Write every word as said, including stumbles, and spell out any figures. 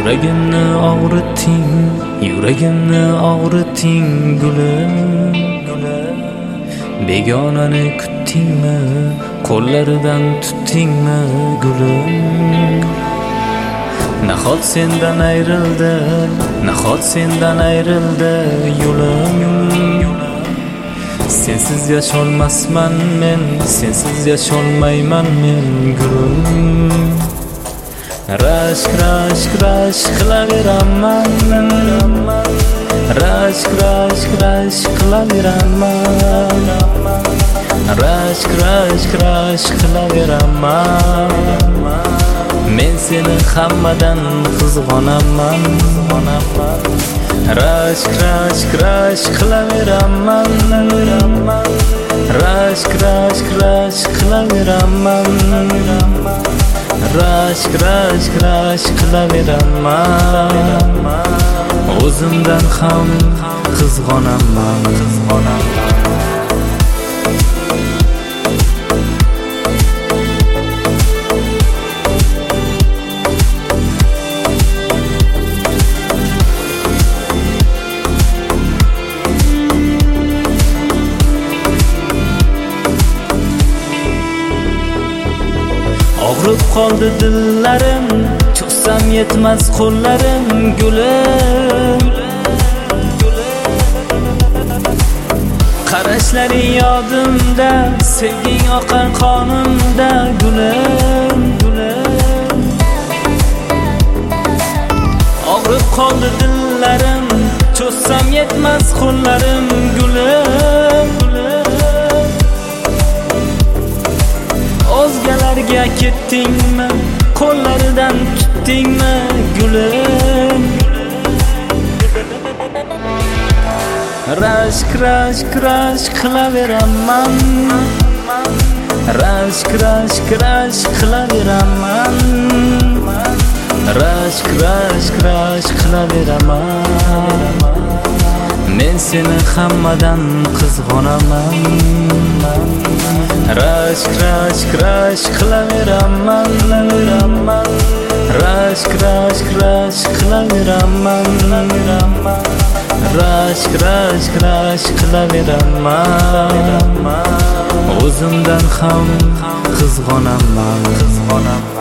Yuragimni og'riting, yuragimni og'riting gulim, gulim. Begonani kutdingmi, qo'llaridan tutdingmi gulim? Nahot sendan ayrildi, nahot sendan ayrildi yo'lim. Sensiz yasholmasman men, sensiz yasholmayman men gulim. Rashk, rashk, rashk qilaveraman, rashk, rashk, rashk qilaveraman, rashk, rashk, rashk qilaveraman. Men seni hammadan qizg'onaman, rashk, rashk, rashk qilaveraman, rashk, rashk, rashk qilaveraman, rashk, rashk, rashk qilaveraman. O'zimdan ham qizg'onaman. Og'rib qoldi dillarim, cho'zsam yetmas qo'llarim gulim. Qarashlaring yodimda, sevging oqar qonimda gulim, gulim. Og'rib qoldi dillarim, cho'zsam yetmas qo'llarim gulim, gulim. O'zgalarga ketdingmi, qo'llaridan tutdingmi gulim? Rashk, rashk, rashk qilaveraman, rashk, rashk, rashk qilaveraman, rashk, rashk, rashk qilaveraman. Men seni hammadan qizg'onaman, rashk, rashk, rashk qilaveraman, rashk, rashk, rashk qilaveraman, rashk, rashk, rashk qilaveraman. O'zimdan ham qizg'onaman.